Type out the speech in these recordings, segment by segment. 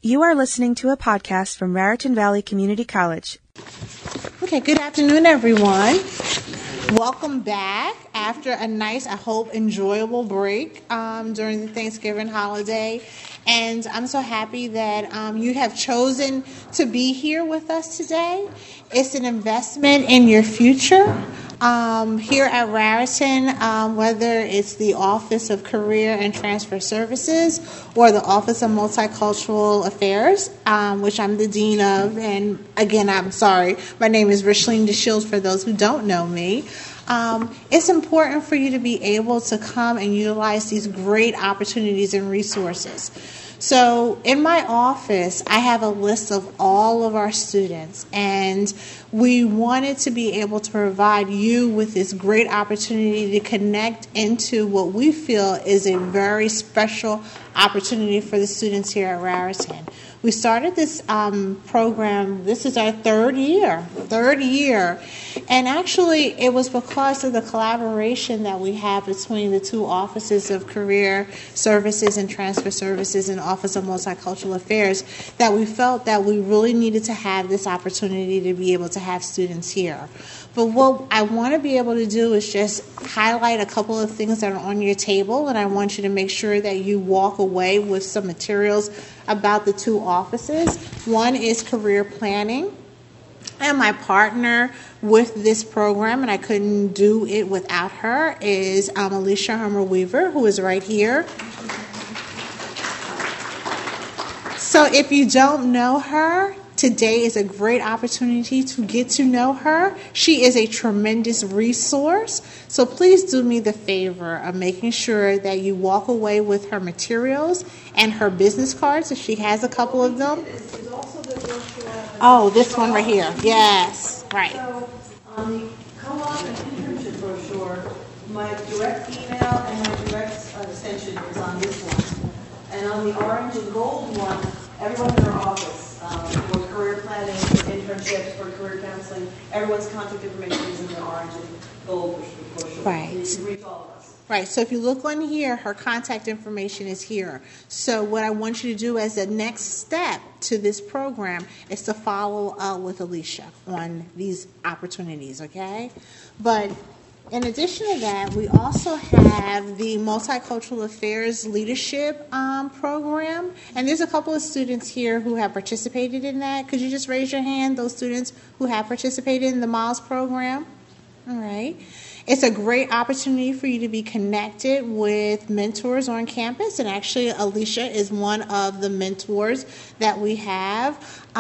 You are listening to a podcast from Raritan Valley Community College. Okay, good afternoon, everyone. Welcome back after a nice, I hope, enjoyable break during the Thanksgiving holiday. And I'm so happy that you have chosen to be here with us today. It's an investment in your future. Here at Raritan, whether it's the Office of Career and Transfer Services or the Office of Multicultural Affairs, which I'm the Dean of, and again, I'm sorry, my name is Richleen DeShields for those who don't know me. It's important for you to be able to come and utilize these great opportunities and resources. So in my office, I have a list of all of our students, and we wanted to be able to provide you with this great opportunity to connect into what we feel is a very special opportunity for the students here at Raritan. We started this program, this is our third year, and actually it was because of the collaboration that we have between the two Offices of Career Services and Transfer Services and Office of Multicultural Affairs that we felt that we really needed to have this opportunity to be able to have students here. But what I want to be able to do is just highlight a couple of things that are on your table, and I want you to make sure that you walk away with some materials about the two offices. One is career planning, and my partner with this program, and I couldn't do it without her, is Alicia Hummer-Weaver, who is right here. So if you don't know her, today is a great opportunity to get to know her. She is a tremendous resource. So please do me the favor of making sure that you walk away with her materials and her business cards, if she has a couple of them. Oh, this one right here. Yes, right. So on the co-op and internship brochure, my direct email and my direct extension is on this one. And on the orange and gold one, everyone in our office, for career planning, for internships, for career counseling, everyone's contact information is in the orange and gold brochure. Right. You can reach all of us. Right, so if you look on here, her contact information is here. So what I want you to do as the next step to this program is to follow up with Alicia on these opportunities, okay? But in addition to that, we also have the Multicultural Affairs Leadership Program, and there's a couple of students here who have participated in that. Could you just raise your hand, those students who have participated in the MILES program? All right. It's a great opportunity for you to be connected with mentors on campus, and actually Alicia is one of the mentors that we have.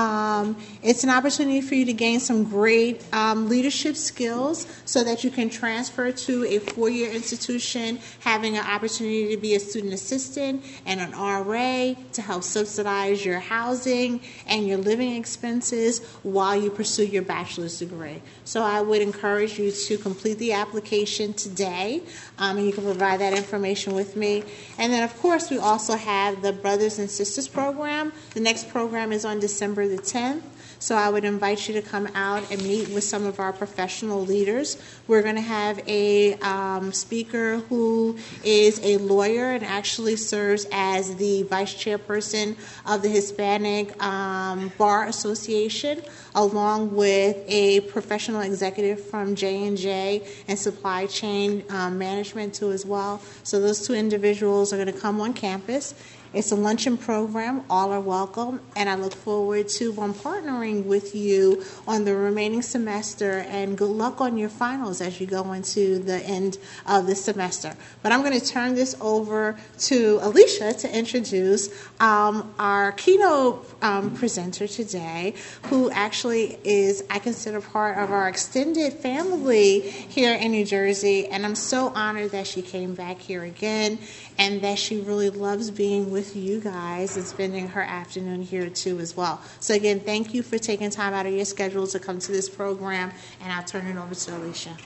It's an opportunity for you to gain some great leadership skills so that you can transfer to a four-year institution, having an opportunity to be a student assistant and an RA to help subsidize your housing and your living expenses while you pursue your bachelor's degree. So I would encourage you to complete the application today, and you can provide that information with me. And then, of course, we also have the Brothers and Sisters program. The next program is on December the 10th. So I would invite you to come out and meet with some of our professional leaders. We're going to have a speaker who is a lawyer and actually serves as the vice chairperson of the Hispanic Bar Association, along with a professional executive from J&J and supply chain management too as well. So those two individuals are going to come on campus. It's a luncheon program. All are welcome, and I look forward to partnering with you on the remaining semester, and good luck on your finals as you go into the end of the semester. But I'm going to turn this over to Alicia to introduce our keynote presenter today, who actually is, I consider, part of our extended family here in New Jersey, and I'm so honored that she came back here again and that she really loves being with you guys and spending her afternoon here too as well. So again, thank you for taking time out of your schedule to come to this program, and I'll turn it over to Alicia.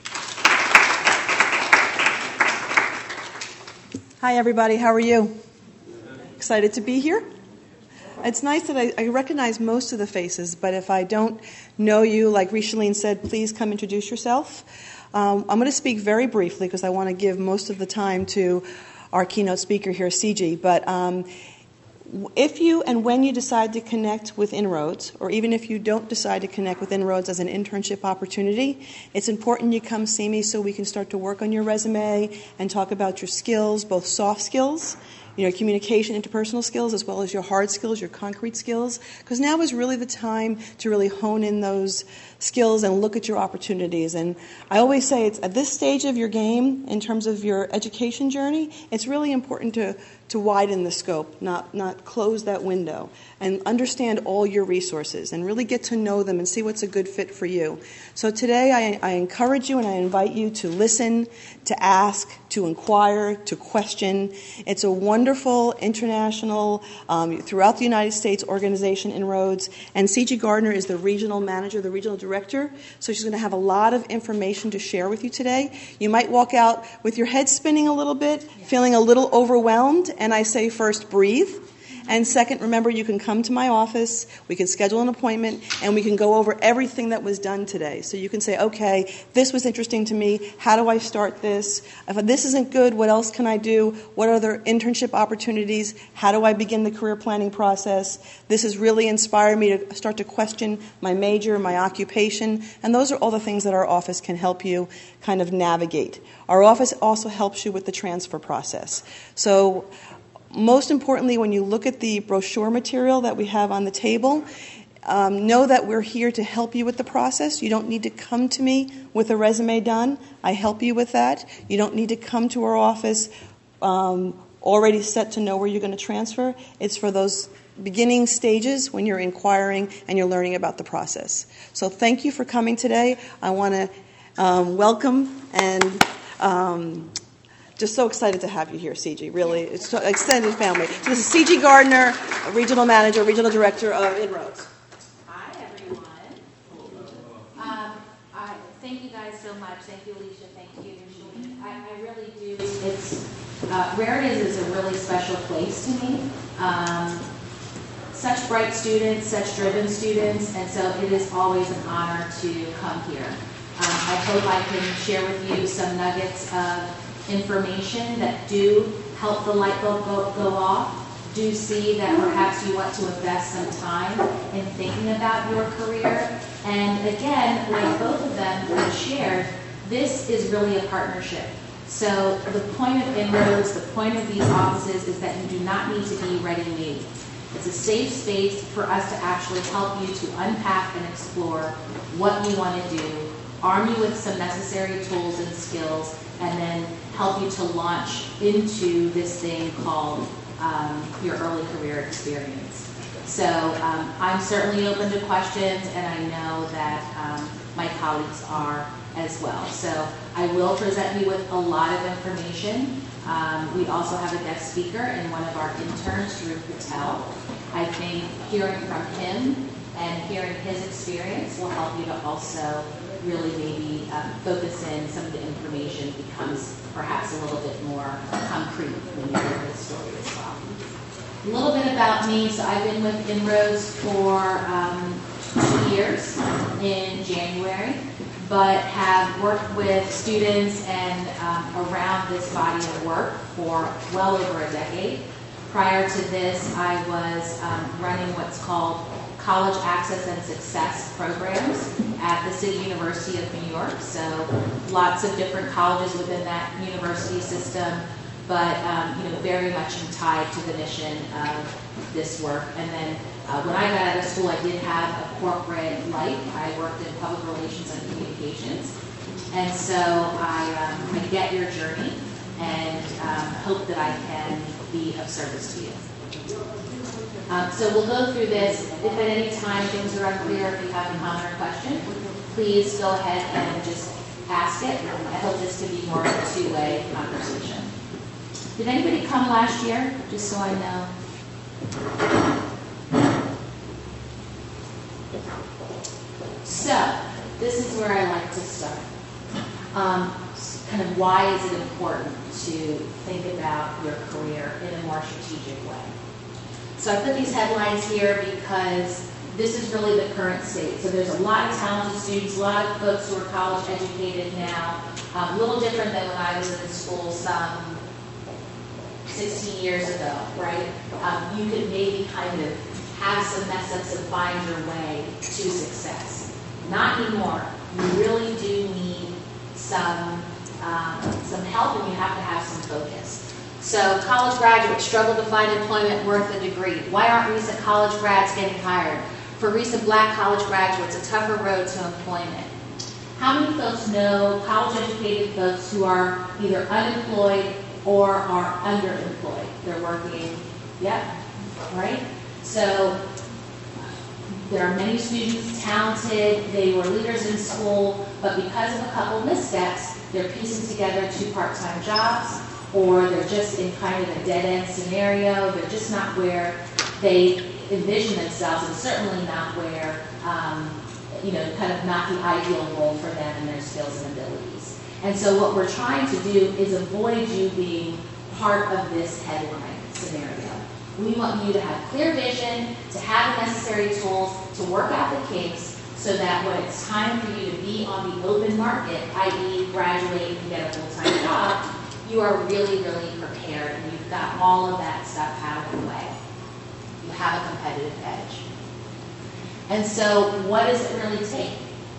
Hi everybody, how are you? Excited to be here? It's nice that I recognize most of the faces, but if I don't know you, like Richleen said, please come introduce yourself. I'm going to speak very briefly because I want to give most of the time to our keynote speaker here, CG, but If you and when you decide to connect with Inroads, or even if you don't decide to connect with Inroads as an internship opportunity, it's important you come see me so we can start to work on your resume and talk about your skills, both soft skills, communication, interpersonal skills, as well as your hard skills, your concrete skills, because now is really the time to really hone in those skills and look at your opportunities. And I always say it's at this stage of your game, in terms of your education journey, it's really important to widen the scope, not close that window, and understand all your resources and really get to know them and see what's a good fit for you. So today I encourage you and I invite you to listen, to ask, to inquire, to question. It's a wonderful international, throughout the United States organization, Inroads, and C.G. Gardner is the regional manager, the regional director, so she's going to have a lot of information to share with you today. You might walk out with your head spinning a little bit, feeling a little overwhelmed, and I say first, breathe. And second, remember, you can come to my office, we can schedule an appointment, and we can go over everything that was done today. So you can say, okay, this was interesting to me. How do I start this? If this isn't good, what else can I do? What are the internship opportunities? How do I begin the career planning process? This has really inspired me to start to question my major, my occupation. And those are all the things that our office can help you kind of navigate. Our office also helps you with the transfer process. So most importantly, when you look at the brochure material that we have on the table, know that we're here to help you with the process. You don't need to come to me with a resume done. I help you with that. You don't need to come to our office already set to know where you're going to transfer. It's for those beginning stages when you're inquiring and you're learning about the process. So thank you for coming today. I want to welcome and just so excited to have you here, CG. Really, it's an extended family. So this is CG Gardner, Regional Manager, Regional Director of Inroads. Hi, everyone. Thank you guys so much. Thank you, Alicia. Thank you, Shalene. I really do. It's Raritan is a really special place to me. Such bright students, such driven students, and so it is always an honor to come here. I hope I can share with you some nuggets of information that do help the light bulb go off. Do see that perhaps you want to invest some time in thinking about your career. And again, like both of them have shared, this is really a partnership. So the point of Inroads, the point of these offices is that you do not need to be ready-made. It's a safe space for us to actually help you to unpack and explore what you want to do, arm you with some necessary tools and skills, and then help you to launch into this thing called your early career experience. So I'm certainly open to questions, and I know that my colleagues are as well. So I will present you with a lot of information. We also have a guest speaker and one of our interns, Drew Patel. I think hearing from him and hearing his experience will help you to also really maybe focus in some of the information becomes perhaps a little bit more concrete when you hear his story as well. A little bit about me. So I've been with Inroads for 2 years in January, but have worked with students and around this body of work for well over a decade. Prior to this, I was running what's called College Access and Success programs at the City University of New York. So lots of different colleges within that university system, but very much tied to the mission of this work. And then when I got out of school, I did have a corporate life. I worked in public relations and communications. And so I get your journey and hope that I can be of service to you. So we'll go through this. If at any time things are unclear, if you have a comment or question, please go ahead and just ask it. I hope this can be more of a two-way conversation. Did anybody come last year? Just so I know. So this is where I like to start. Kind of why is it important to think about your career in a more strategic way? So I put these headlines here because this is really the current state. So there's a lot of talented students, a lot of folks who are college educated now, a little different than when I was in school some 16 years ago, right? You could maybe kind of have some mess-ups and find your way to success. Not anymore. You really do need some help, and you have to have some focus. So college graduates struggle to find employment worth a degree. Why aren't recent college grads getting hired? For recent black college graduates, a tougher road to employment. How many folks know college-educated folks who are either unemployed or are underemployed? They're working, yep, right? So there are many students, talented, they were leaders in school, but because of a couple missteps, they're piecing together 2 part-time jobs, or they're just in kind of a dead-end scenario. They're just not where they envision themselves, and certainly not where, kind of not the ideal role for them and their skills and abilities. And so what we're trying to do is avoid you being part of this headline scenario. We want you to have clear vision, to have the necessary tools, to work out the kinks, so that when it's time for you to be on the open market, i.e. graduate and get a full-time job, you are really, really prepared, and you've got all of that stuff out of the way. You have a competitive edge. And so what does it really take?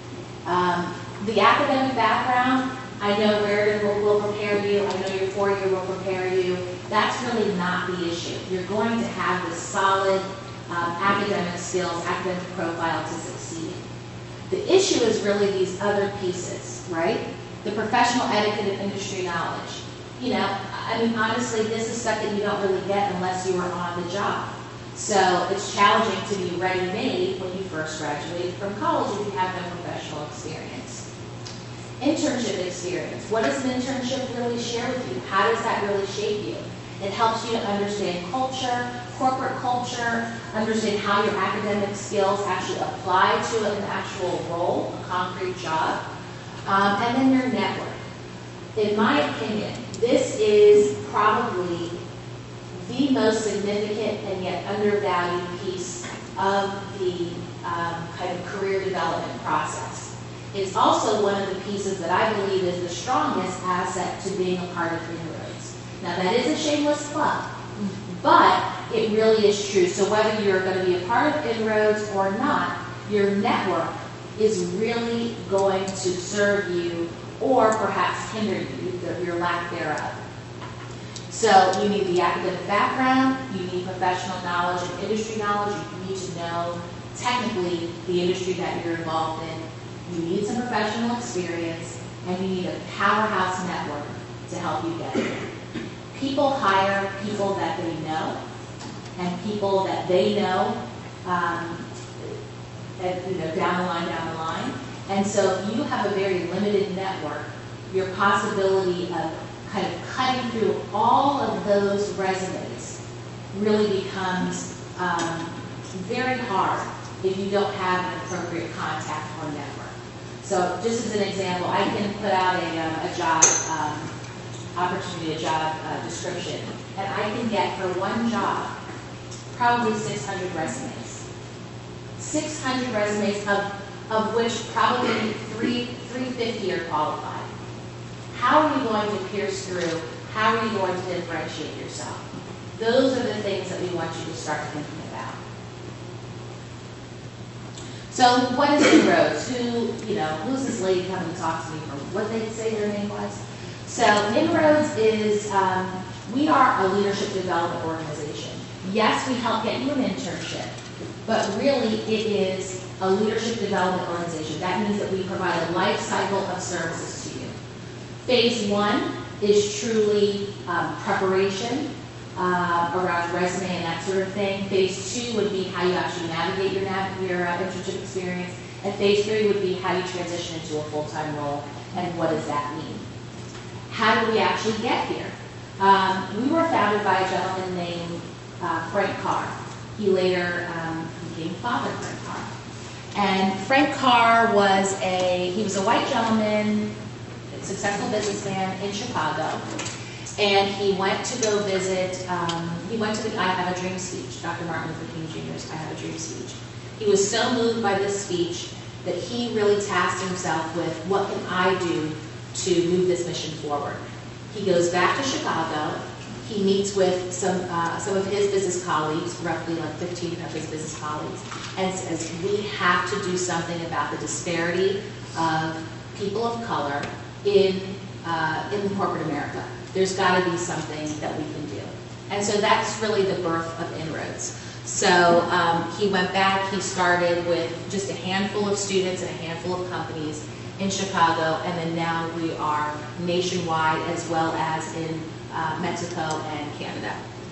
The academic background, I know Raritan will prepare you, I know your 4-year will prepare you. That's really not the issue. You're going to have this solid academic skills, academic profile to succeed. The issue is really these other pieces, right? The professional etiquette and industry knowledge. Honestly, this is stuff that you don't really get unless you are on the job. So it's challenging to be ready-made when you first graduate from college if you have no professional experience. Internship experience. What does an internship really share with you? How does that really shape you? It helps you to understand culture, corporate culture, understand how your academic skills actually apply to an actual role, a concrete job, and then your network. In my opinion, this is probably the most significant and yet undervalued piece of the kind of career development process. It's also one of the pieces that I believe is the strongest asset to being a part of Inroads. Now that is a shameless plug, but it really is true. So whether you're going to be a part of Inroads or not, your network is really going to serve you or perhaps hinder you, your lack thereof. So you need the academic background, you need professional knowledge and industry knowledge, you need to know technically the industry that you're involved in, you need some professional experience, and you need a powerhouse network to help you get there. People hire people that they know, and people that they know, down the line. And so if you have a very limited network, your possibility of kind of cutting through all of those resumes really becomes very hard if you don't have an appropriate contact or network. So just as an example, I can put out a job opportunity, a job description, and I can get for one job probably 600 resumes. 600 resumes of which probably 350 are qualified. How are you going to pierce through? How are you going to differentiate yourself? Those are the things that we want you to start thinking about. So what is Inroads? Who's this lady coming to talk to me from? What did they say their name was? So Inroads is, we are a leadership development organization. Yes, we help get you an internship, but really it is a leadership development organization. That means that we provide a life cycle of services to you. Phase 1 is truly preparation around resume and that sort of thing. Phase 2 would be how you actually navigate your internship experience. And phase 3 would be how you transition into a full-time role and what does that mean. How do we actually get here? We were founded by a gentleman named Frank Carr. He later became Father Frank Carr. And Frank Carr was a white gentleman, successful businessman in Chicago, and he went to go visit, he went to the I Have a Dream speech, Dr. Martin Luther King Jr.'s I Have a Dream speech. He was so moved by this speech that he really tasked himself with, what can I do to move this mission forward? He goes back to Chicago, He meets with some of his business colleagues, roughly like 15 of his business colleagues, and says we have to do something about the disparity of people of color in corporate America. There's got to be something that we can do. And so that's really the birth of En-ROADS. So he went back, he started with just a handful of students and a handful of companies in Chicago, and then now we are nationwide as well as in Mexico and Canada.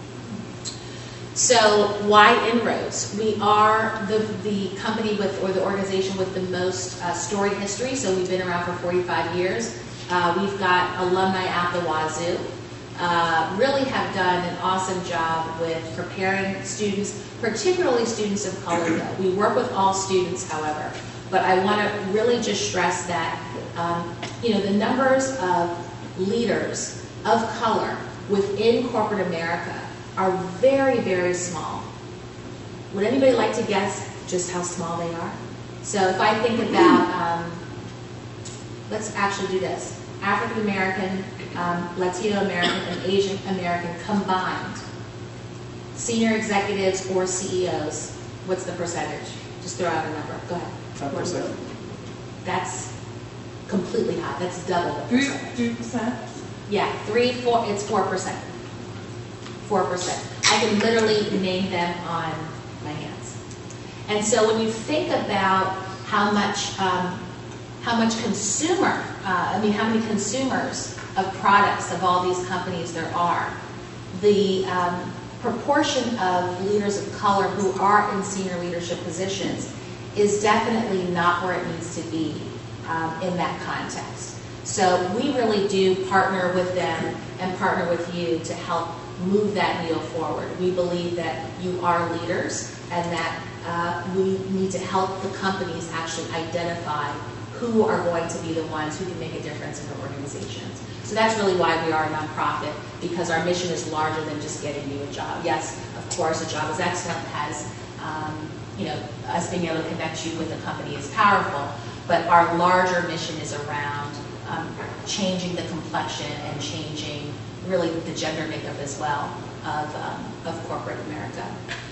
So why En-ROADS? We are the company with, or the organization with the most storied history, so we've been around for 45 years. We've got alumni out the wazoo. Really have done an awesome job with preparing students, particularly students of color. We work with all students, however, but I want to really just stress that the numbers of leaders of color within corporate America are very, very small. Would anybody like to guess just how small they are? So if I think about, let's actually do this. African American, Latino American, and Asian American combined, senior executives or CEOs, what's the percentage? Just throw out a number. Go ahead. 10%. That's completely high. That's double the percentage. 3%? Yeah, 4, it's 4%. 4%. I can literally name them on my hands. And so when you think about how many consumers of products of all these companies there are, the proportion of leaders of color who are in senior leadership positions is definitely not where it needs to be in that context. So we really do partner with them and partner with you to help move that needle forward. We believe that you are leaders and that we need to help the companies actually identify who are going to be the ones who can make a difference in their organizations. So that's really why we are a nonprofit, because our mission is larger than just getting you a job. Yes, of course, a job is excellent, has us being able to connect you with a company is powerful, but our larger mission is around changing the complexion and changing really the gender makeup as well of corporate America.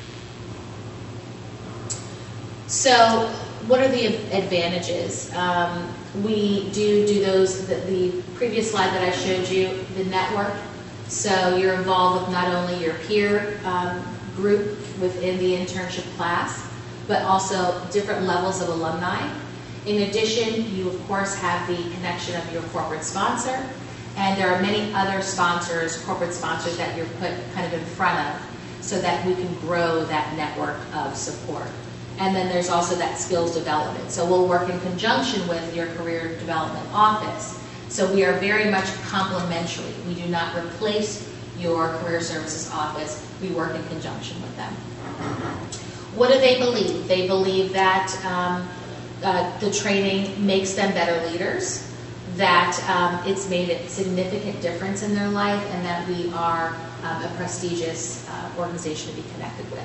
So what are the advantages? We do those, the previous slide that I showed you, the network. So you're involved with not only your peer group within the internship class, but also different levels of alumni. In addition, you of course have the connection of your corporate sponsor, and there are many other sponsors, corporate sponsors, that you're put kind of in front of so that we can grow that network of support. And then there's also that skills development. So we'll work in conjunction with your career development office. So we are very much complementary. We do not replace your career services office. We work in conjunction with them. What do they believe? They believe that the training makes them better leaders, that it's made a significant difference in their life, and that we are a prestigious organization to be connected with.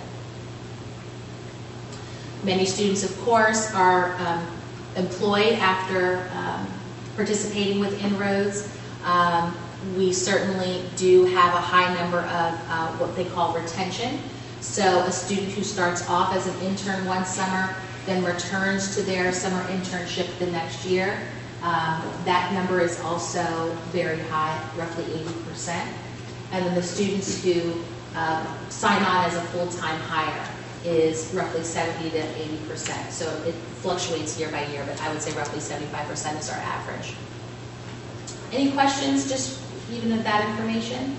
Many students, of course, are employed after participating with En-ROADS. We certainly do have a high number of what they call retention. So a student who starts off as an intern one summer, then returns to their summer internship the next year. That number is also very high, roughly 80%. And then the students who sign on as a full-time hire is roughly 70 to 80%. So it fluctuates year by year, but I would say roughly 75% is our average. Any questions, just even of that information?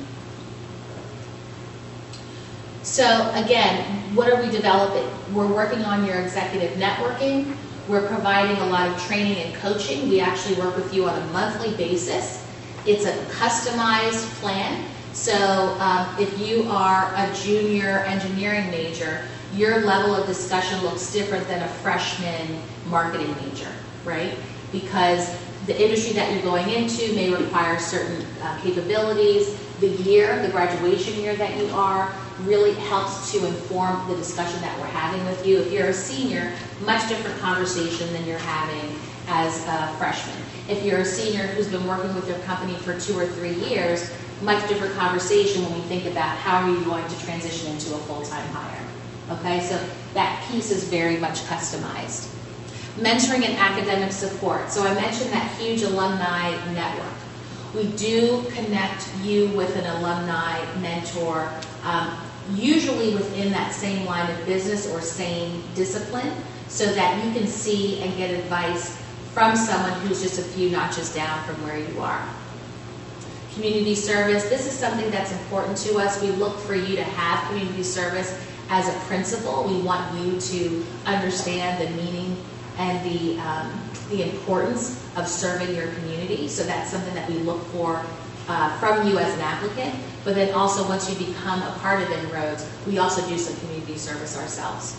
So again, what are we developing? We're working on your executive networking. We're providing a lot of training and coaching. We actually work with you on a monthly basis. It's a customized plan. So if you are a junior engineering major, your level of discussion looks different than a freshman marketing major, right? Because the industry that you're going into may require certain capabilities. The year, the graduation year that you are, really helps to inform the discussion that we're having with you. If you're a senior, much different conversation than you're having as a freshman. If you're a senior who's been working with your company for 2 or 3 years, much different conversation when we think about how are you going to transition into a full-time hire. Okay, so that piece is very much customized. Mentoring and academic support. So I mentioned that huge alumni network. We do connect you with an alumni mentor, usually within that same line of business or same discipline, so that you can see and get advice from someone who's just a few notches down from where you are. Community service. This is something that's important to us. We look for you to have community service as a principal. We want you to understand the meaning and the importance of serving your community. So that's something that we look for from you as an applicant. But then also once you become a part of En-ROADS, we also do some community service ourselves.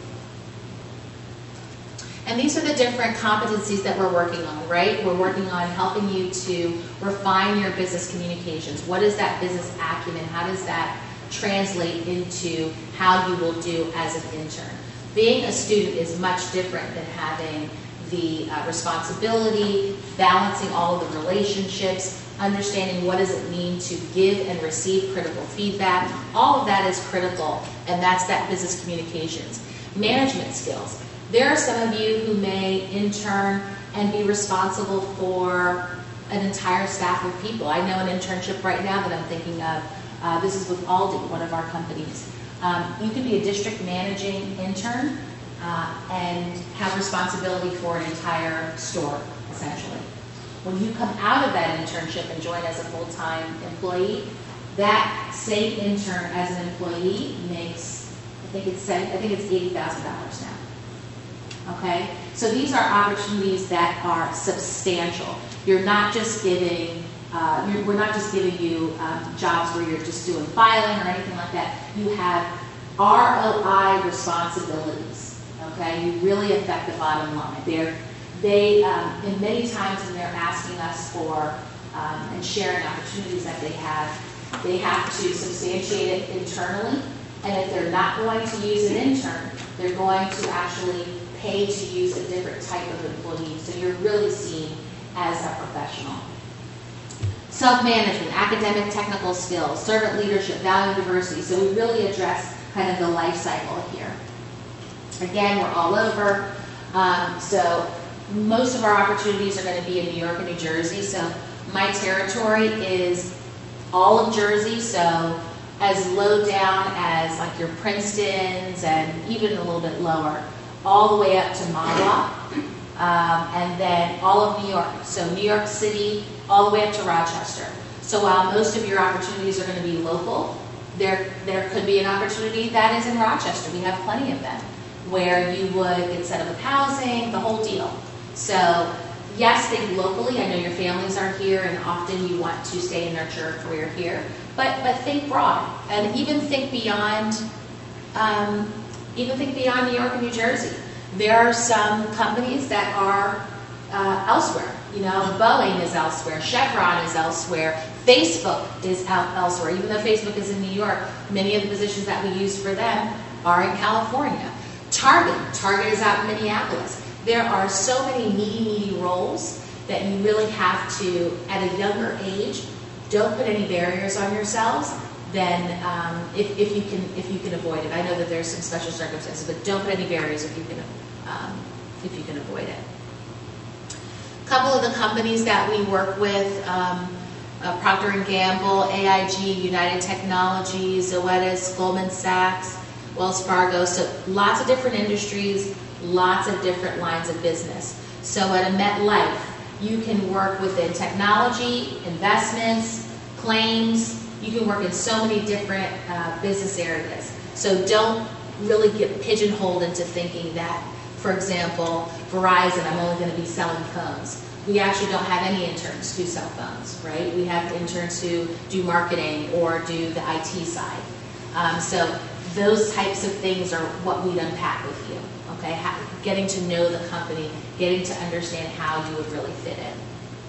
And these are the different competencies that we're working on, right? We're working on helping you to refine your business communications. What is that business acumen? How does that translate into how you will do as an intern? Being a student is much different than having the responsibility, balancing all of the relationships, understanding what does it mean to give and receive critical feedback. All of that is critical, and that's that business communications. Management skills. There are some of you who may intern and be responsible for an entire staff of people. I know an internship right now that I'm thinking of. This is with Aldi, one of our companies. You could be a district managing intern and have responsibility for an entire store, essentially. When you come out of that internship and join as a full-time employee, that same intern as an employee makes, I think it's $80,000 now. Okay, so these are opportunities that are substantial. You're not just giving, we're not just giving you jobs where you're just doing filing or anything like that. You have ROI responsibilities. Okay, you really affect the bottom line. They in many times when they're asking us for and sharing opportunities that they have to substantiate it internally. And if they're not going to use an intern, they're going to actually pay to use a different type of employee. So you're really seen as a professional. Self-management, academic technical skills, servant leadership, value diversity. So we really address kind of the life cycle here. Again, we're all over. So most of our opportunities are going to be in New York and New Jersey. So my territory is all of Jersey. So as low down as like your Princetons and even a little bit lower, all the way up to Mahwah, and then all of New York. So New York City, all the way up to Rochester. So while most of your opportunities are going to be local, there could be an opportunity that is in Rochester. We have plenty of them, where you would get set up with housing, the whole deal. So yes, think locally. I know your families are here, and often you want to stay and nurture a career here. But think broad, and even think beyond. Even think beyond New York and New Jersey. There are some companies that are elsewhere. You know, Boeing is elsewhere, Chevron is elsewhere, Facebook is out elsewhere. Even though Facebook is in New York, many of the positions that we use for them are in California. Target is out in Minneapolis. There are so many meaty roles that you really have to, at a younger age, don't put any barriers on yourselves. Then if you can avoid it. I know that there's some special circumstances, but don't put any barriers if you can avoid it. A couple of the companies that we work with, Procter & Gamble, AIG, United Technologies, Zoetis, Goldman Sachs, Wells Fargo. So lots of different industries, lots of different lines of business. So at a MetLife, you can work within technology, investments, claims. You can work in so many different business areas. So don't really get pigeonholed into thinking that, for example, Verizon, I'm only going to be selling phones. We actually don't have any interns who sell phones, right? We have interns who do marketing or do the IT side. So those types of things are what we'd unpack with you, okay? Getting to know the company, getting to understand how you would really fit in.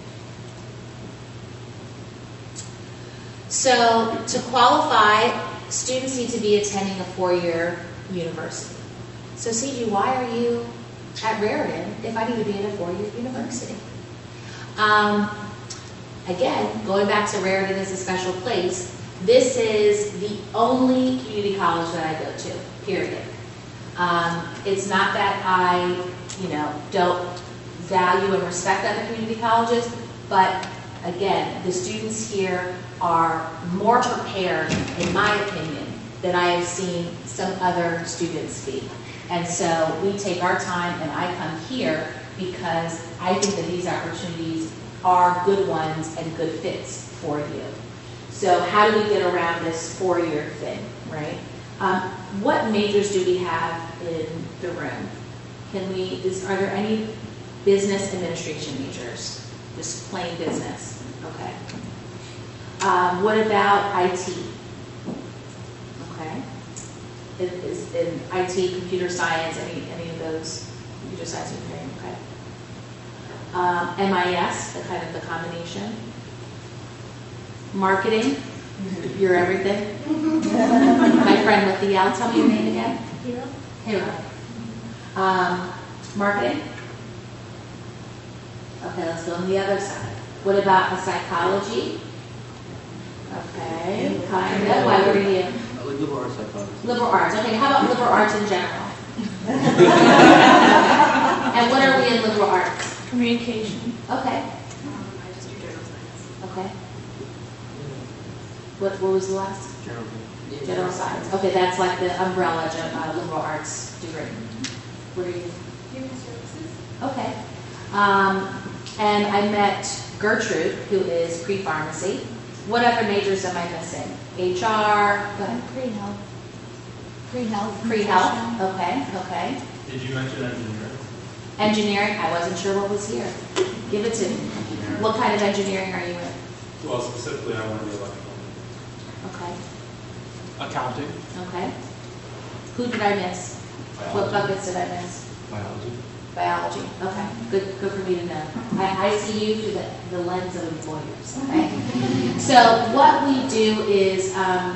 So to qualify, students need to be attending a four-year university. So CG, why are you at Raritan if I need to be in a four-year university? again, going back to Raritan as a special place, this is the only community college that I go to, period. It's not that I, don't value and respect other community colleges, but again, the students here are more prepared, in my opinion, than I have seen some other students be. And so we take our time, and I come here because I think that these opportunities are good ones and good fits for you. So how do we get around this 4-year thing, right? What majors do we have in the room? Are there any business administration majors? Just plain business, okay. What about IT? Okay. Is in IT, computer science, any of those, computer science engineering, okay. MIS, the combination. Marketing, you're everything. My friend with the L, tell me your name again. Hero. Marketing. Okay, let's go on the other side. What about the psychology? Okay, kind of. Why were you? Liberal arts psychology. Liberal arts. Okay, how about liberal arts in general? And what are we in liberal arts? Communication. Okay. I just do general science. Okay. What was the last? General science. Okay, that's like the umbrella liberal arts degree. What are you? Human services. Okay. And I met Gertrude, who is pre-pharmacy. What other majors am I missing? HR. Go ahead. Pre-health. Pre-health. Pre-health. Okay. Did you mention engineering? Engineering. I wasn't sure what was here. Give it to me. What kind of engineering are you in? Well, specifically, I want to be electrical. Okay. Accounting. Okay. Who did I miss? What buckets did I miss? Biology. Biology. Okay. Good for me to know. I see you through the lens of employers. Okay. So what we do is,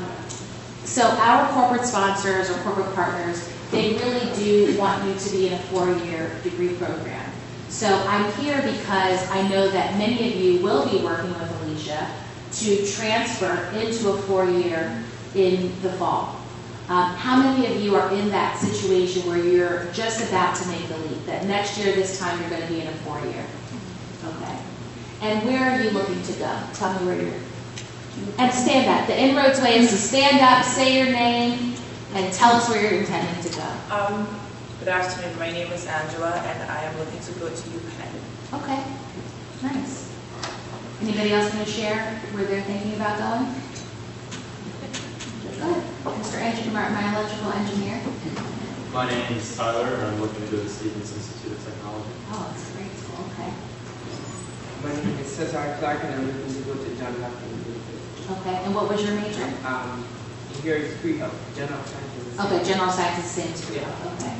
so our corporate sponsors or corporate partners, they really do want you to be in a 4-year degree program. So I'm here because I know that many of you will be working with Alicia to transfer into a 4-year in the fall. How many of you are in that situation where you're just about to make the leap, that next year this time you're going to be in a 4-year? Okay. And where are you looking to go? Tell me where you're... And stand up. The Inroads way is to stand up, say your name, and tell us where you're intending to go. Good afternoon. My name is Angela, and I am looking to go to UPenn. Okay. Nice. Anybody else going to share where they're thinking about going? Good. Mr. Engineer, my electrical engineer. My name is Tyler, and I'm looking to go to Stevens Institute of Technology. Oh, that's a great school. Okay. My name is Cesar Clark, and I'm looking to go to John Hopkins University. Okay. And what was your major? Here is pre-health, general sciences. Okay, general science is the same as pre-health. Okay.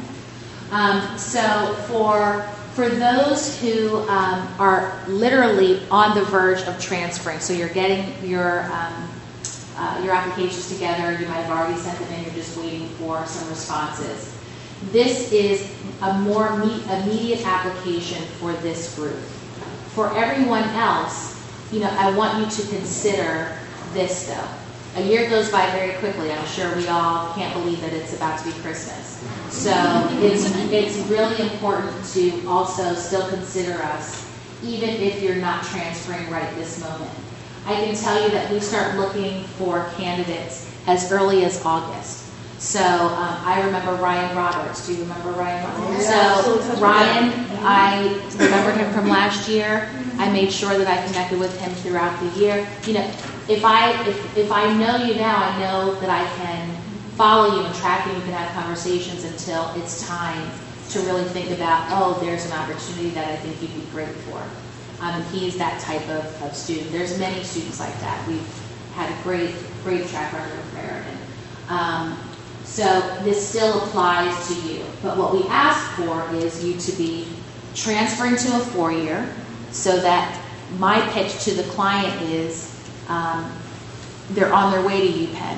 So for those who are literally on the verge of transferring, so you're getting your applications together, you might have already sent them in, you're just waiting for some responses. This is a more immediate application for this group. For everyone else, I want you to consider this though. A year goes by very quickly. I'm sure we all can't believe that it's about to be Christmas. So it's really important to also still consider us, even if you're not transferring right this moment. I can tell you that we start looking for candidates as early as August. So I remember Ryan Roberts. Do you remember Ryan Roberts? So Ryan, I remembered him from last year. I made sure that I connected with him throughout the year. If I know you now, I know that I can follow you and track you. We can have conversations until it's time to really think about, oh, there's an opportunity that I think you'd be great for. He's that type of student. There's many students like that. We've had a great track record with Raritan. So this still applies to you. But what we ask for is you to be transferring to a 4-year so that my pitch to the client is they're on their way to UPenn.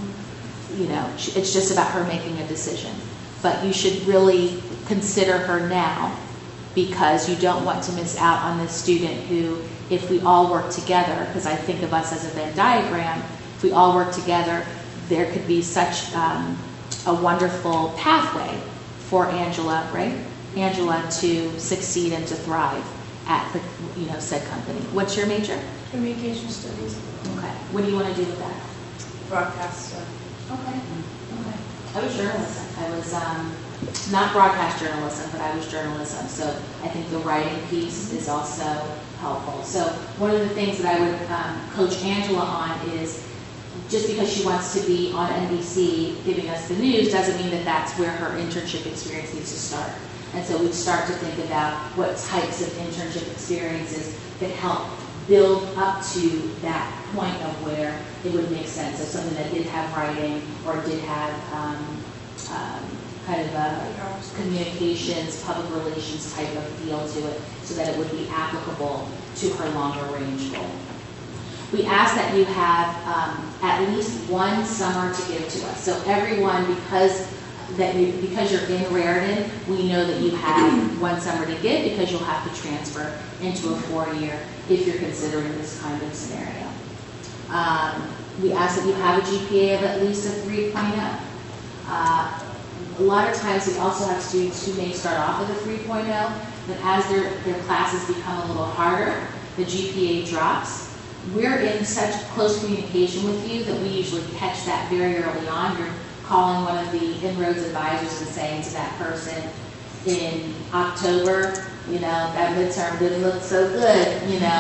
It's just about her making a decision. But you should really consider her now because you don't want to miss out on this student who, if we all work together, because I think of us as a Venn diagram, if we all work together, there could be such a wonderful pathway for Angela, right? Angela to succeed and to thrive at the, said company. What's your major? Communication studies, Okay. What do you want to do with that? broadcast stuff. Okay. Okay. I was journalism. I was not broadcast journalism, but I was journalism. So I think the writing piece is also helpful. So one of the things that I would coach Angela on is just because she wants to be on NBC giving us the news doesn't mean that that's where her internship experience needs to start. And so we'd start to think about what types of internship experiences that help build up to that point of where it would make sense. So something that did have writing or did have kind of a communications, public relations type of feel to it so that it would be applicable to her longer range goal. We ask that you have at least one summer to give to us. So everyone, because you're in Raritan, we know that you have one summer to give because you'll have to transfer into a 4-year if you're considering this kind of scenario. We ask that you have a GPA of at least a 3.0. A lot of times we also have students who may start off with a 3.0, but as their classes become a little harder, the GPA drops. We're in such close communication with you that we usually catch that very early on. You're calling one of the inroads advisors and saying to that person in October, that midterm didn't look so good,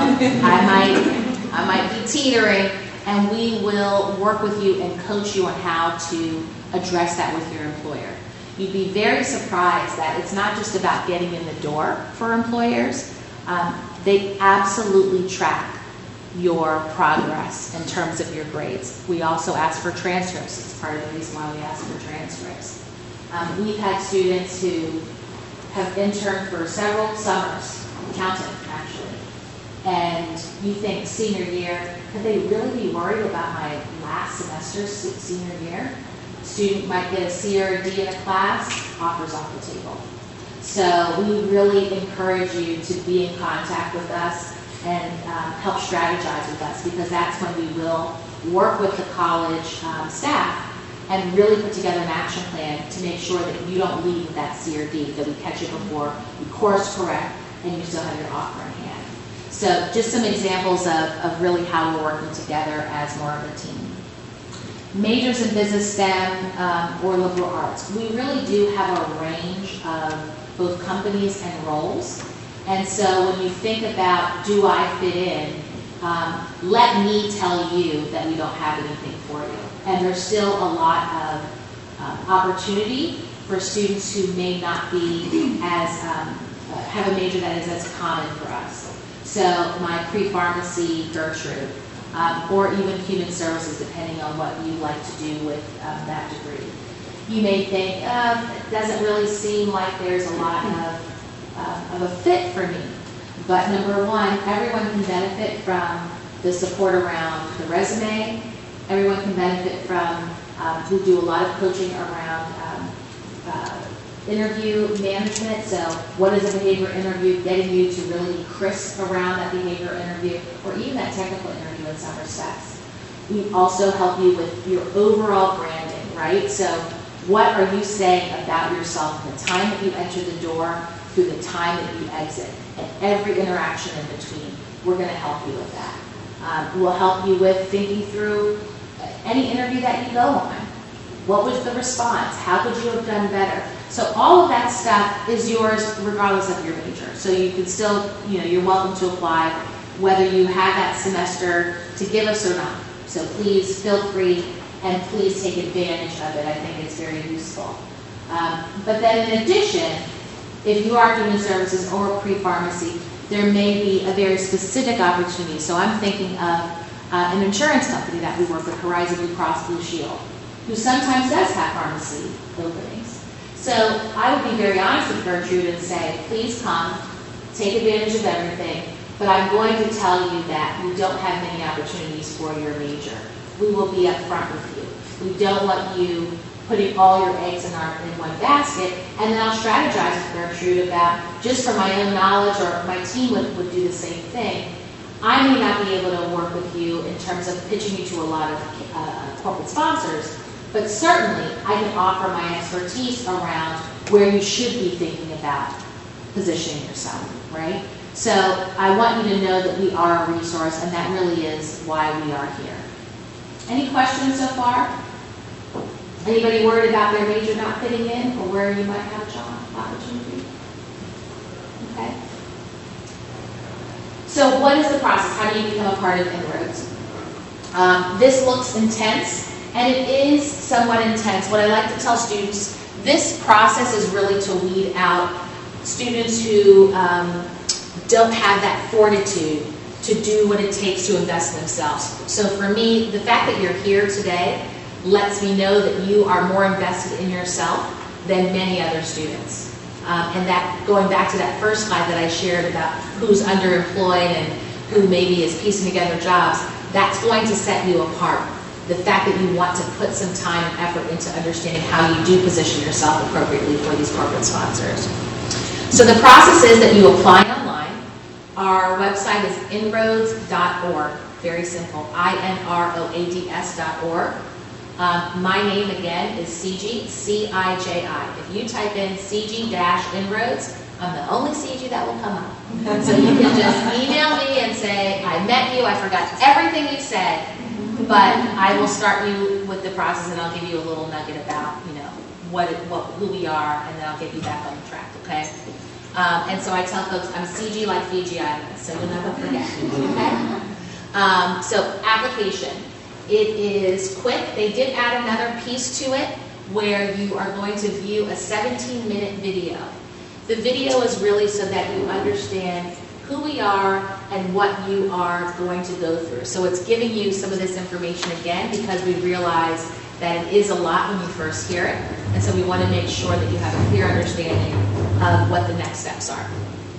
I might be teetering, and we will work with you and coach you on how to address that with your employer. You'd be very surprised that it's not just about getting in the door for employers. They absolutely track your progress in terms of your grades. We also ask for transcripts. It's part of the reason why we ask for transcripts. We've had students who have interned for several summers, counting actually, and you think senior year, could they really be worried about my last semester's senior year? Student might get a C or a D in a class, offers off the table. So we really encourage you to be in contact with us and help strategize with us, because that's when we will work with the college staff and really put together an action plan to make sure that you don't leave with that C or D, that we catch it before we course correct and you still have your offer in hand. So just some examples of really how we're working together as more of a team. Majors in business, STEM, or liberal arts. We really do have a range of both companies and roles. And so when you think about, do I fit in, let me tell you that we don't have anything for you. And there's still a lot of opportunity for students who may not be as, have a major that is as common for us. So my pre-pharmacy, Gertrude, or even human services, depending on what you like to do with that degree. You may think, it doesn't really seem like there's a lot of a fit for me. But number one, everyone can benefit from the support around the resume. Everyone can benefit from, we do a lot of coaching around interview management. So what is a behavior interview? Getting you to really be crisp around that behavior interview, or even that technical interview in some respects. We also help you with your overall branding, right? So what are you saying about yourself from the time that you enter the door through the time that you exit, and every interaction in between? We're going to help you with that. We'll help you with thinking through any interview that you go on. What was the response? How could you have done better? So all of that stuff is yours regardless of your major. So you can still, you're welcome to apply whether you have that semester to give us or not. So please feel free and please take advantage of it. I think it's very useful. But then in addition, if you are human services or pre-pharmacy, there may be a very specific opportunity. So I'm thinking of an insurance company that we work with, Horizon Blue Cross Blue Shield, who sometimes does have pharmacy openings. So I would be very honest with Gertrude and say, please come, take advantage of everything, but I'm going to tell you that we don't have many opportunities for your major. We will be upfront with you. We don't want you putting all your eggs in one basket, and then I'll strategize with Gertrude about, just for my own knowledge, or my team would do the same thing. I may not be able to work with you in terms of pitching you to a lot of corporate sponsors, but certainly I can offer my expertise around where you should be thinking about positioning yourself, right? So I want you to know that we are a resource, and that really is why we are here. Any questions so far? Anybody worried about their major not fitting in, or where you might have a job opportunity? Okay. So what is the process? How do you become a part of En-ROADS? This looks intense, and it is somewhat intense. What I like to tell students, this process is really to weed out students who don't have that fortitude to do what it takes to invest in themselves. So for me, the fact that you're here today lets me know that you are more invested in yourself than many other students. And that, going back to that first slide that I shared about who's underemployed and who maybe is piecing together jobs, that's going to set you apart. The fact that you want to put some time and effort into understanding how you do position yourself appropriately for these corporate sponsors. So the process is that you apply online. Our website is enroads.org. Very simple, INROADS.org. My name again is CG, C-I-J-I. If you type in CG-En-ROADS, I'm the only CG that will come up. So you can just email me and say, I met you, I forgot everything you said, but I will start you with the process, and I'll give you a little nugget about, who we are, and then I'll get you back on the track, okay? And so I tell folks, I'm CG like Fiji Islands, so you'll never forget, okay? So application. It is quick. They did add another piece to it where you are going to view a 17-minute video. The video is really so that you understand who we are and what you are going to go through. So it's giving you some of this information again because we realize that it is a lot when you first hear it. And so we want to make sure that you have a clear understanding of what the next steps are.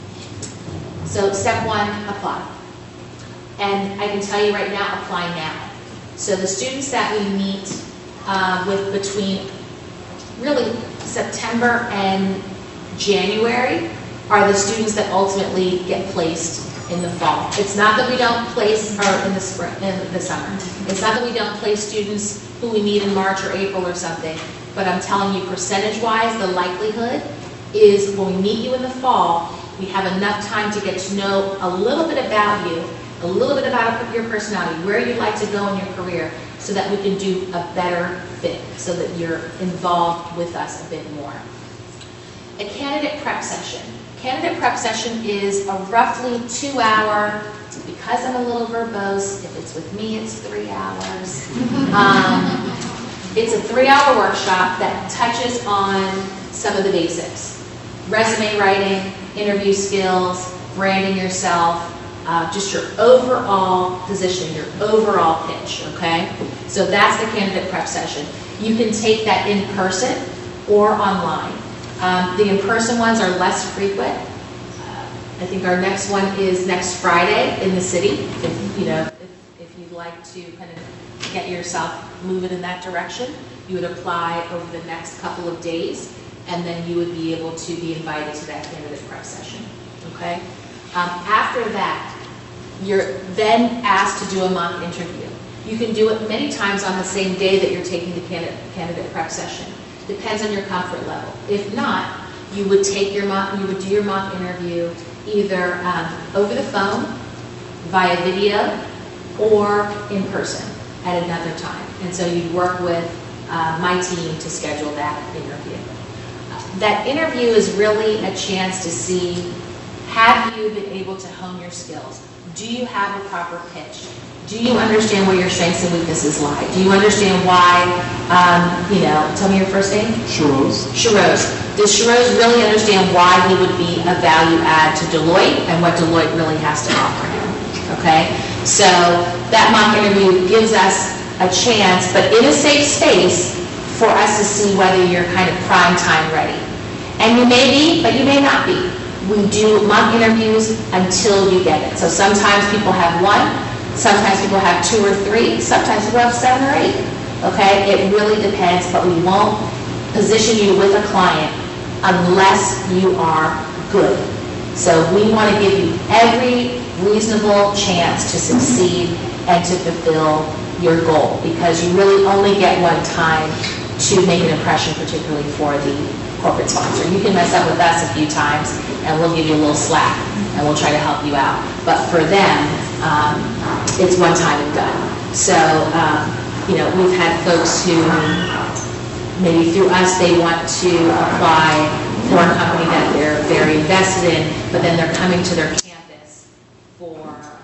So step one, apply. And I can tell you right now, apply now. So the students that we meet with between really September and January are the students that ultimately get placed in the fall. It's not that we don't place, or in the spring, in the summer. It's not that we don't place students who we meet in March or April or something, but I'm telling you percentage-wise, the likelihood is when we meet you in the fall, we have enough time to get to know a little bit about you, a little bit about your personality, where you'd like to go in your career, so that we can do a better fit, so that you're involved with us a bit more. A candidate prep session. Candidate prep session is a roughly 2-hour, because I'm a little verbose, if it's with me, it's 3 hours. It's a 3-hour workshop that touches on some of the basics. Resume writing, interview skills, branding yourself, just your overall positioning, your overall pitch, okay? So that's the candidate prep session. You can take that in person or online. The in-person ones are less frequent. I think our next one is next Friday in the city. If you'd like to kind of get yourself moving in that direction, you would apply over the next couple of days, and then you would be able to be invited to that candidate prep session, okay? After that, you're then asked to do a mock interview. You can do it many times on the same day that you're taking the candidate prep session. Depends on your comfort level. If not, you would do your mock interview either over the phone, via video, or in person at another time. And so you'd work with my team to schedule that interview. That interview is really a chance to see, have you been able to hone your skills? Do you have a proper pitch? Do you understand where your strengths and weaknesses lie? Do you understand why, tell me your first name? Shiroz. Shiroz. Does Shiroz really understand why he would be a value add to Deloitte and what Deloitte really has to offer him? Okay? So that mock interview gives us a chance, but in a safe space, for us to see whether you're kind of prime time ready. And you may be, but you may not be. We do mock interviews until you get it. So sometimes people have 1, sometimes people have 2 or 3, sometimes people have 7 or 8. Okay, it really depends, but we won't position you with a client unless you are good. So we want to give you every reasonable chance to succeed and to fulfill your goal, because you really only get one time to make an impression, particularly for the corporate sponsor. You can mess up with us a few times and we'll give you a little slack and we'll try to help you out. But for them, it's one time and done. So, we've had folks who maybe through us, they want to apply for a company that they're very invested in, but then they're coming to their campus for,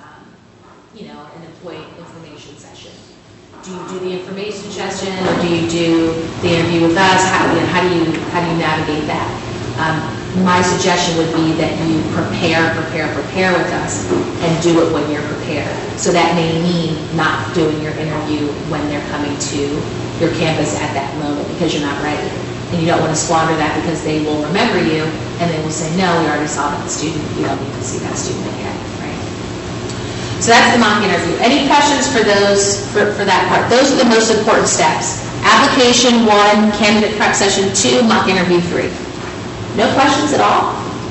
an employee information session. Do you do the information session, or do you do the interview with us? How do you navigate that? My suggestion would be that you prepare with us and do it when you're prepared. So that may mean not doing your interview when they're coming to your campus at that moment because you're not ready. And you don't want to squander that, because they will remember you and they will say, no, we already saw that student. You don't need to see that student again, right? So that's the mock interview. Any questions for those, for that part? Those are the most important steps. Application 1, candidate prep session 2, mock interview 3. No questions at all?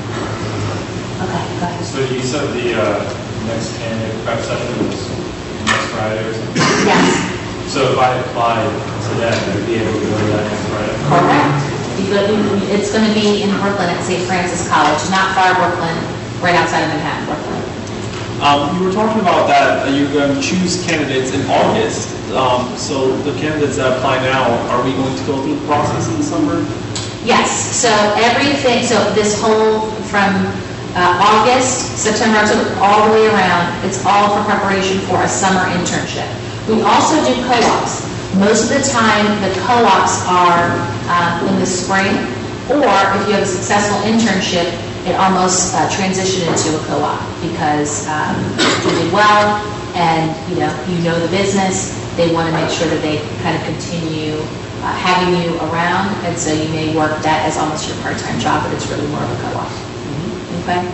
Okay, go ahead. So you said the next candidate prep session was next Friday or something? Yes. So if I applied today, I'd be able to go to that next Friday? Correct. It's going to be in Brooklyn at St. Francis College, not far Brooklyn, right outside of Manhattan, Brooklyn. You were talking about that you're going to choose candidates in August. So the candidates that apply now, are we going to go through the process in the summer? Yes, so this whole from August, September, October, all the way around, it's all for preparation for a summer internship. We also do co-ops. Most of the time, the co-ops are in the spring, or if you have a successful internship, it almost transitioned into a co-op because you did well and you know the business. They want to make sure that they kind of continue having you around, and so you may work that as almost your part-time job, but it's really more of a co-op. Okay?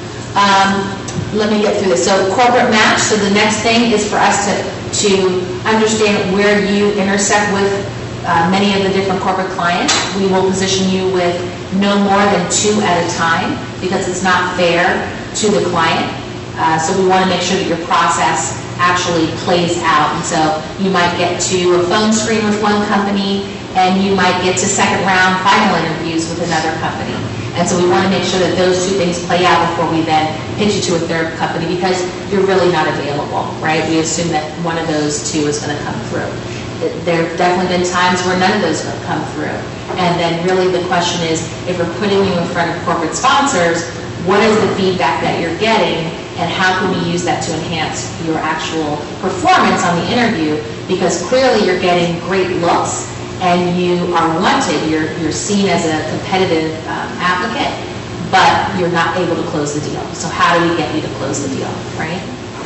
Let me get through this. So corporate match, so the next thing is for us to understand where you intersect with many of the different corporate clients. We will position you with no more than 2 at a time because it's not fair to the client. So we want to make sure that your process actually plays out. And so you might get to a phone screen with one company and you might get to second round final interviews with another company. And so we want to make sure that those 2 things play out before we then pitch you to a third company because you're really not available, right? We assume that one of those 2 is going to come through. There have definitely been times where none of those have come through. And then really the question is, if we're putting you in front of corporate sponsors, what is the feedback that you're getting and how can we use that to enhance your actual performance on the interview? Because clearly you're getting great looks and you are wanted, you're seen as a competitive applicant, but you're not able to close the deal. So how do we get you to close the deal, right?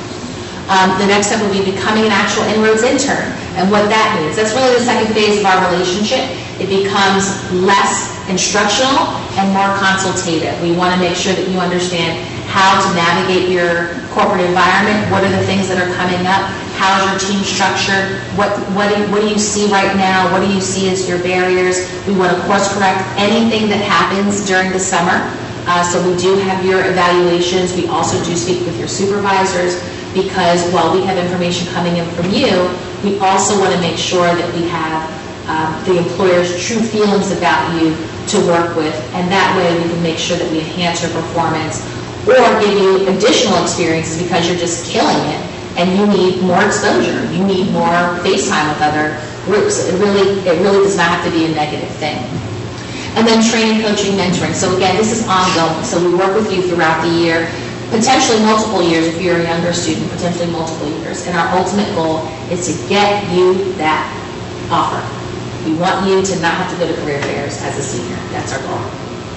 The next step will be becoming an actual inroads intern. And what that means, that's really the second phase of our relationship. It becomes less instructional and more consultative. We want to make sure that you understand how to navigate your corporate environment, what are the things that are coming up, how is your team structured, what do you see right now, what do you see as your barriers. We want to course correct anything that happens during the summer. So we do have your evaluations. We also do speak with your supervisors because while we have information coming in from you, we also want to make sure that we have the employer's true feelings about you to work with, and that way we can make sure that we enhance your performance or give you additional experiences because you're just killing it and you need more exposure. You need more face time with other groups. It really does not have to be a negative thing. And then training, coaching, mentoring. So again, this is ongoing. So we work with you throughout the year, potentially multiple years if you're a younger student, potentially multiple years. And our ultimate goal is to get you that offer. We want you to not have to go to career fairs as a senior. That's our goal.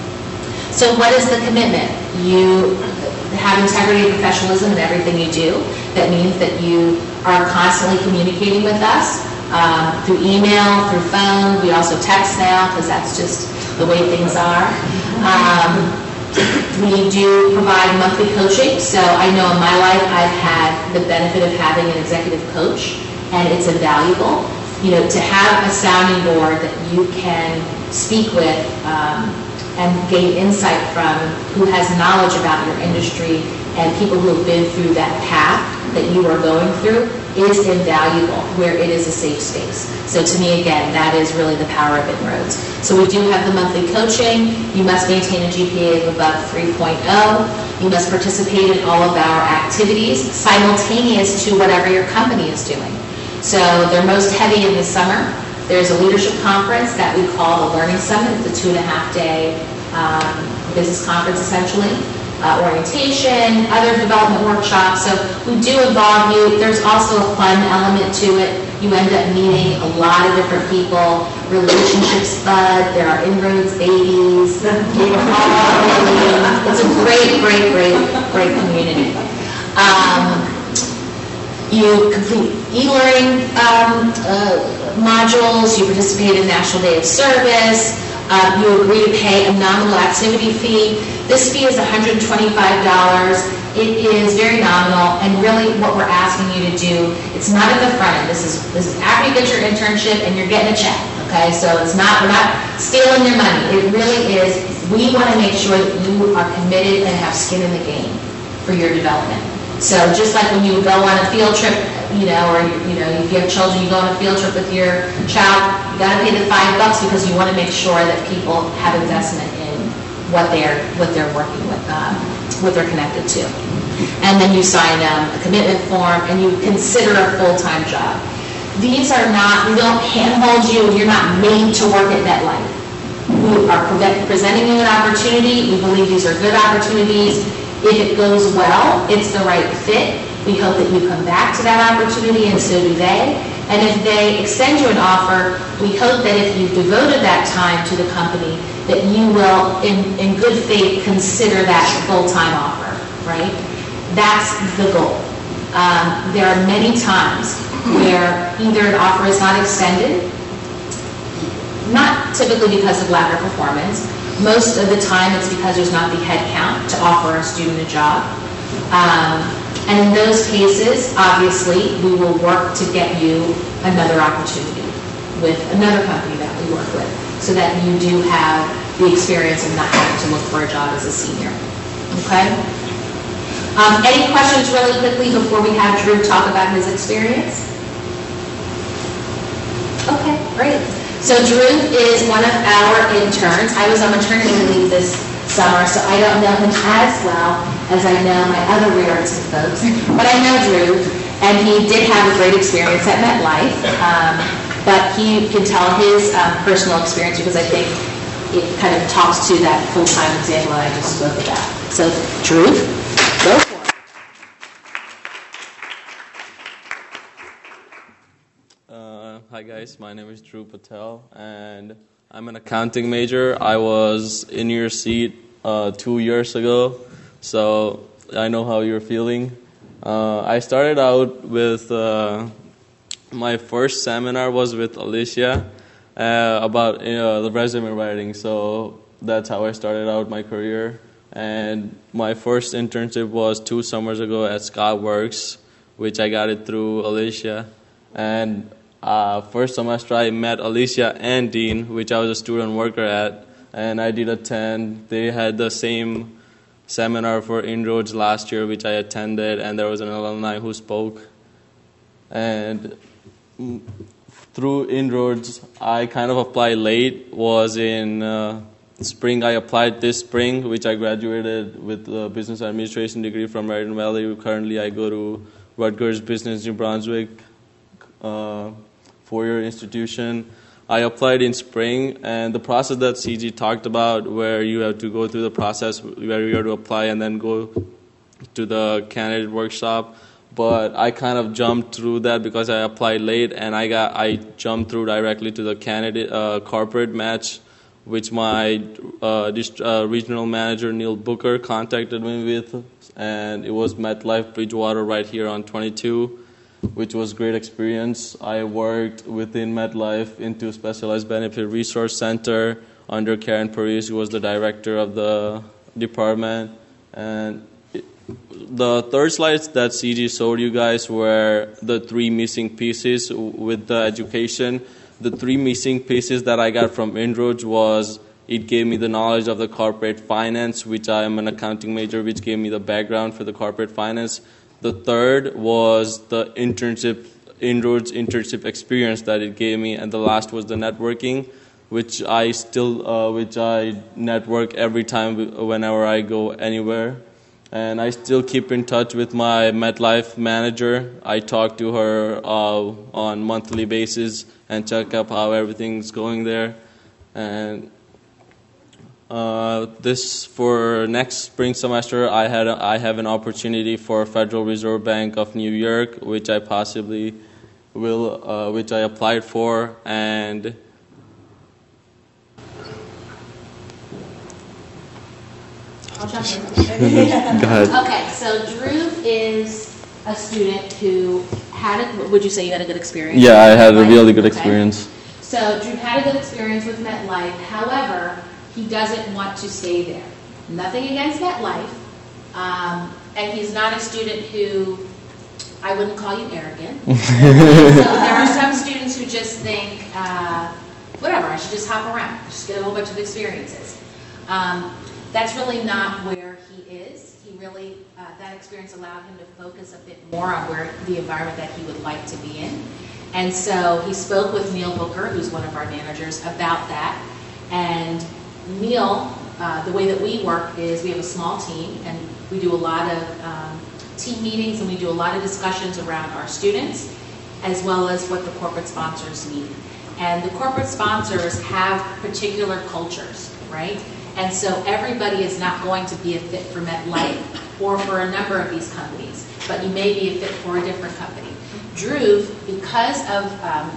So what is the commitment? You have integrity and professionalism in everything you do. That means that you are constantly communicating with us through email, through phone. We also text now because that's just the way things are. We do provide monthly coaching. So I know in my life I've had the benefit of having an executive coach, and it's invaluable to have a sounding board that you can speak with and gain insight from, who has knowledge about your industry and people who have been through that path that you are going through, is invaluable where it is a safe space. So to me, again, that is really the power of En-ROADS. So we do have the monthly coaching. You must maintain a GPA of above 3.0. You must participate in all of our activities simultaneous to whatever your company is doing. So they're most heavy in the summer. There's a leadership conference that we call the Learning Summit. It's a 2.5-day business conference, essentially. Orientation, other development workshops. So we do involve you. There's also a fun element to it. You end up meeting a lot of different people. Relationships bud. There are En-ROADS babies. It's a great community. You complete e-learning modules. You participate in National Day of Service. You agree to pay a nominal activity fee. This fee is $125. It is very nominal, and really what we're asking you to do, it's not in the front end. This is after you get your internship and you're getting a check. Okay, so we're not stealing your money. It really is. We want to make sure that you are committed and have skin in the game for your development. So just like when you go on a field trip, or if you have children, you go on a field trip with your child, you got to pay the $5 because you want to make sure that people have investment in what they're working with, what they're connected to. And then you sign a commitment form and you consider a full-time job. These are not, we don't handhold you, you're not made to work at MetLife. We are presenting you an opportunity. We believe these are good opportunities. If it goes well, it's the right fit. We hope that you come back to that opportunity, and so do they. And if they extend you an offer, we hope that if you've devoted that time to the company, that you will, in good faith, consider that full-time offer, right? That's the goal. There are many times where either an offer is not extended, not typically because of lack of performance. Most of the time it's because there's not the head count to offer a student a job. And in those cases, obviously, we will work to get you another opportunity with another company that we work with so that you do have the experience of not having to look for a job as a senior. Okay? Any questions really quickly before we have Drew talk about his experience? Okay, great. So Drew is one of our interns. I was on maternity leave this summer, so I don't know him as well as I know my other Raritan folks. But I know Drew, and he did have a great experience at MetLife. But he can tell his personal experience because I think it kind of talks to that full-time example that I just spoke about. So Drew, go for it. Hi guys, my name is Drew Patel, and I'm an accounting major. I was in your seat 2 years ago, so I know how you're feeling. I started out with, my first seminar was with Alicia about the resume writing, so that's how I started out my career. And my first internship was 2 summers ago at Scott Works, which I got it through Alicia. And first semester I met Alicia and Dean, which I was a student worker at, and I did attend. They had the same seminar for En-ROADS last year, which I attended, and there was an alumni who spoke. And through En-ROADS, I kind of applied late, was in spring. I applied this spring, which I graduated with a business administration degree from Raritan Valley. Currently I go to Rutgers Business New Brunswick, 4-year institution. I applied in spring, and the process that CG talked about, where you have to go through the process where you have to apply and then go to the candidate workshop. But I kind of jumped through that because I applied late, and I jumped through directly to the candidate corporate match, which my regional manager Neil Booker contacted me with, and it was MetLife Bridgewater right here on 22. Which was a great experience. I worked within MetLife into Specialized Benefit Resource Center under Karen Paris, who was the director of the department. And the third slide that CG showed you guys were the 3 missing pieces with the education. The 3 missing pieces that I got from Inroads was it gave me the knowledge of the corporate finance, which I am an accounting major, which gave me the background for the corporate finance. The third was the Inroads internship experience that it gave me, and the last was the networking, which I network every time whenever I go anywhere. And I still keep in touch with my MetLife manager. I talk to her on monthly basis and check up how everything's going there. And this for next spring semester, I have an opportunity for Federal Reserve Bank of New York, which I possibly will, which I applied for, and I'll jump in. Go ahead. Okay, so Drew is a student who would you say you had a good experience? Yeah, I had a really good Okay. experience. So Drew had a good experience with MetLife. However, he doesn't want to stay there. Nothing against MetLife. And he's not a student who, I wouldn't call you arrogant. So there are some students who just think, whatever, I should just hop around, just get a whole bunch of experiences. That's really not where he is. He really, that experience allowed him to focus a bit more on where the environment that he would like to be in. And so he spoke with Neil Booker, who's one of our managers, about that. And Neil, the way that we work is we have a small team, and we do a lot of team meetings, and we do a lot of discussions around our students, as well as what the corporate sponsors need. And the corporate sponsors have particular cultures, right? And so everybody is not going to be a fit for MetLife or for a number of these companies, but you may be a fit for a different company. Drew, because of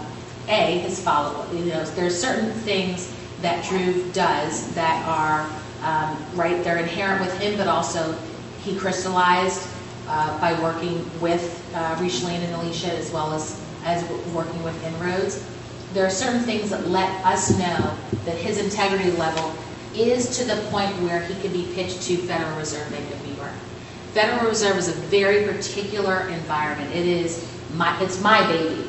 his follow-up, there's certain things that Drew does that are right. They're inherent with him, but also he crystallized by working with Richelieu and Alicia, as well as working with Inroads. There are certain things that let us know that his integrity level is to the point where he can be pitched to Federal Reserve Bank of New York. Federal Reserve is a very particular environment. It's my baby,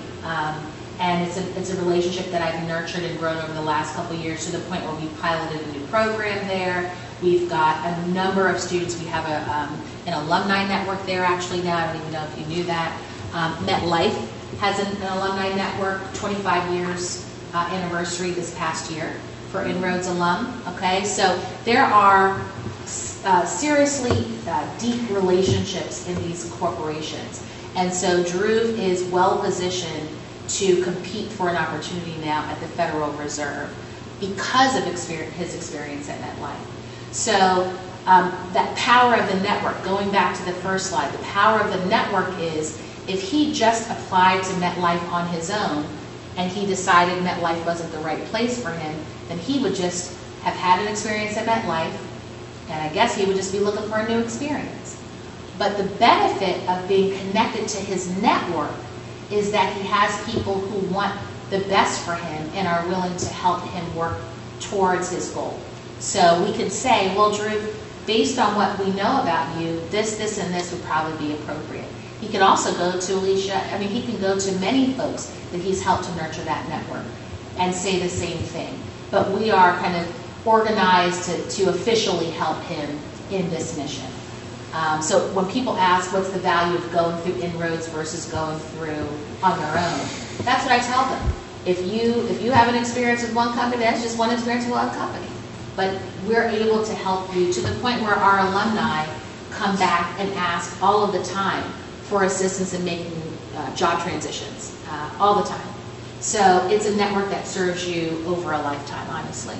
and it's a relationship that I've nurtured and grown over the last couple of years to the point where we piloted a new program there. We've got a number of students. We have an alumni network there actually now. I don't even know if you knew that. MetLife has an alumni network, 25 years anniversary this past year for Inroads alum. Okay, so there are seriously deep relationships in these corporations. And so Drew is well positioned to compete for an opportunity now at the Federal Reserve because of his experience at MetLife. So that power of the network, going back to the first slide, the power of the network is if he just applied to MetLife on his own and he decided MetLife wasn't the right place for him, then he would just have had an experience at MetLife, and I guess he would just be looking for a new experience. But the benefit of being connected to his network is that he has people who want the best for him and are willing to help him work towards his goal. So we could say, well, Drew, based on what we know about you, this, and this would probably be appropriate. He can also go to Alicia. I mean, he can go to many folks that he's helped to nurture that network and say the same thing. But we are kind of organized to officially help him in this mission. So when people ask what's the value of going through Inroads versus going through on their own, that's what I tell them. If you have an experience with one company, that's just one experience with one company. But we're able to help you to the point where our alumni come back and ask all of the time for assistance in making job transitions, all the time. So it's a network that serves you over a lifetime, honestly.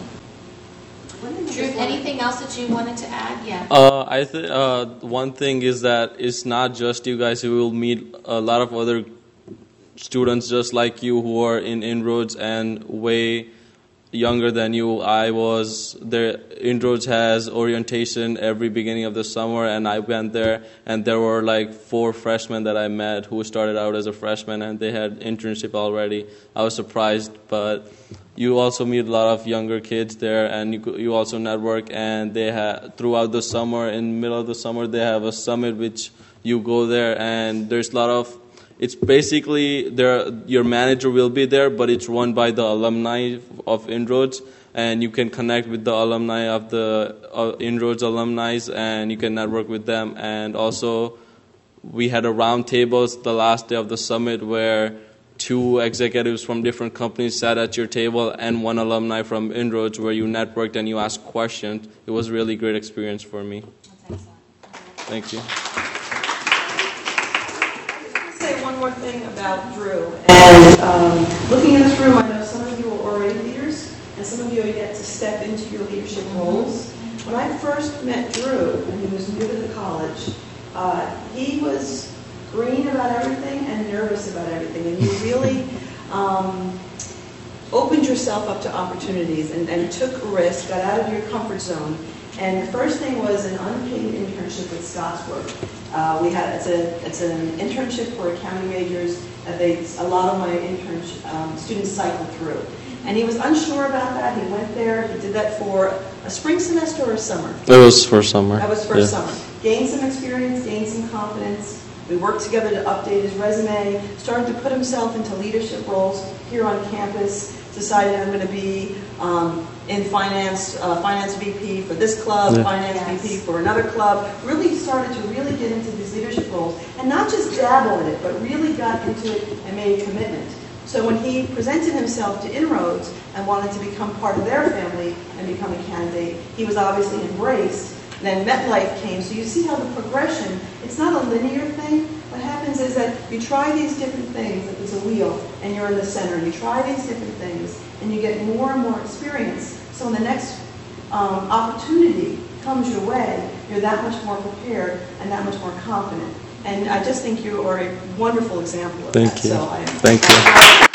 Drew, anything else that you wanted to add? Yeah. I think one thing is that it's not just you guys. You will meet a lot of other students just like you who are in Inroads and way younger than you. I was there. Inroads has orientation every beginning of the summer, and I went there, and there were like 4 freshmen that I met who started out as a freshman, and they had internship already. I was surprised, but you also meet a lot of younger kids there, and you also network. And they have throughout the summer, in the middle of the summer, they have a summit which you go there, and there's a lot of. It's basically your manager will be there, but it's run by the alumni of Inroads, and you can connect with the alumni of the Inroads alumni, and you can network with them. And also, we had a round tables the last day of the summit where 2 executives from different companies sat at your table and 1 alumni from Inroads, where you networked and you asked questions. It was a really great experience for me. Thank you. Say one more thing about Drew. And looking in this room, I know some of you are already leaders, and some of you are yet to step into your leadership roles. When I first met Drew, and he was new to the college, he was green about everything and nervous about everything, and you really opened yourself up to opportunities and took a risk, got out of your comfort zone. And the first thing was an unpaid internship with Scottsburg. It's an internship for accounting majors that a lot of my students cycle through. And he was unsure about that. He went there. He did that for a spring semester or a summer. It was for summer. That was for summer. Gained some experience, gained some confidence. We worked together to update his resume. Started to put himself into leadership roles here on campus. Decided I'm going to be in finance VP for this club, finance VP for another club. Really started to really get into these leadership roles, and not just dabble in it, but really got into it and made a commitment. So when he presented himself to Inroads and wanted to become part of their family and become a candidate, he was obviously embraced. Then MetLife came, so you see how the progression, it's not a linear thing. What happens is that you try these different things, like there's a wheel, and you're in the center, and you try these different things, and you get more and more experience. So when the next opportunity comes your way, you're that much more prepared and that much more confident. And I just think you are a wonderful example of that. Thank you. So Thank you.